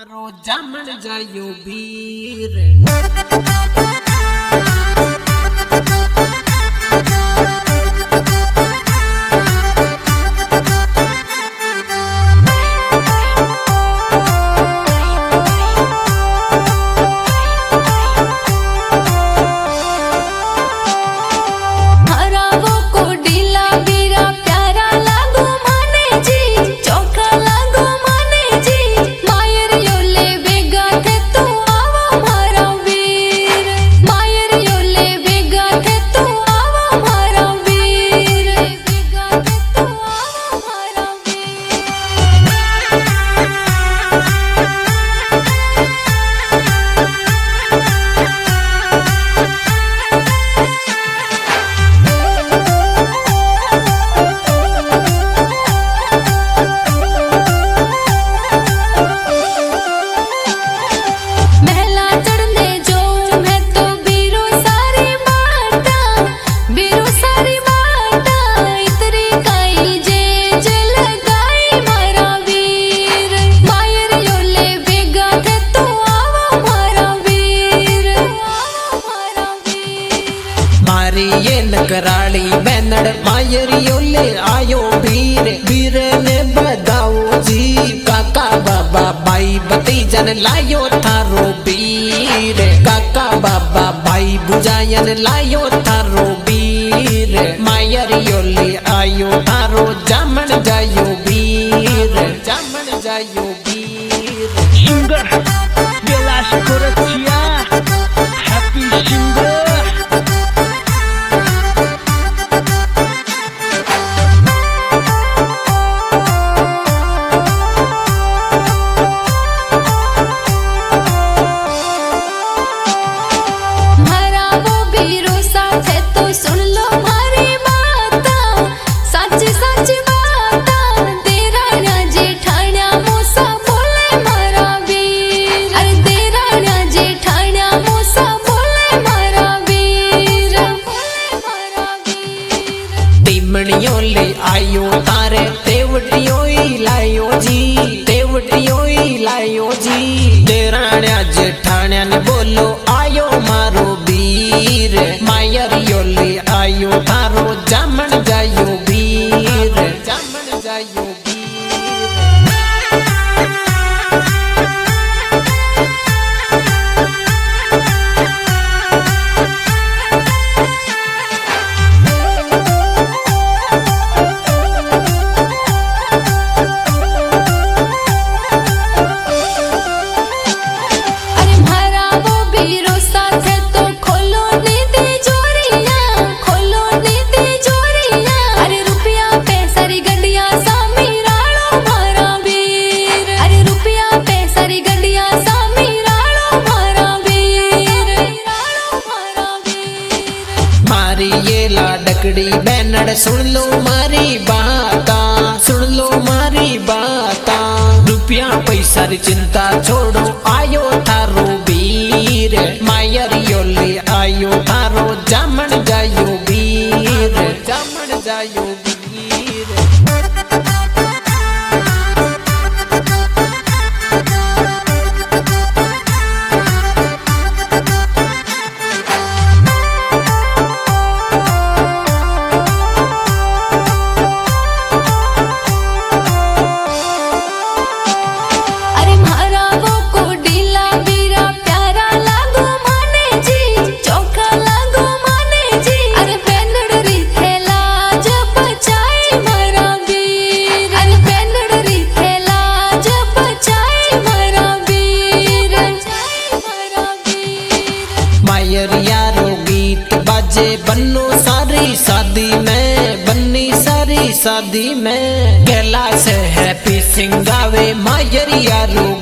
थारो जामन जायो वीर। ये नगराली बैनड़ मायरियो ले आयो वीर। वीर ने बदाओ जी काका बाबा भाई भतीजन लायो थारो वीर। काका बाबा भाई बुझायन लायो थारो वीर। मायरियो ले आयो थारो जामन जायो वीर। जामन जायो वीर। Singer Belash Korchiya happy singer. टिमणियों ले आयो तारे तेवटियों ही लायो जी। तेवटियों ही लायो जी। देराण्या जेठाण्या ने बोलो आयो मारो वीर। मायरियो ले आयो तारो जामन जायो वीर। जामन जायो वीर। ये लाडकड़ी बैनड़ सुन लो मारी बाता। सुन लो मारी बाता। रुपया पैसा री चिंता छोड़ो आयो थारो वीर। मायरियो ले आयो थारो जामन जायो वीर। जामन जायो वीर। यारो गीत बाजे बन्नो सारी शादी में। बन्नी सारी शादी में। कैलाश हैप्पी सिंगावे मायर यारो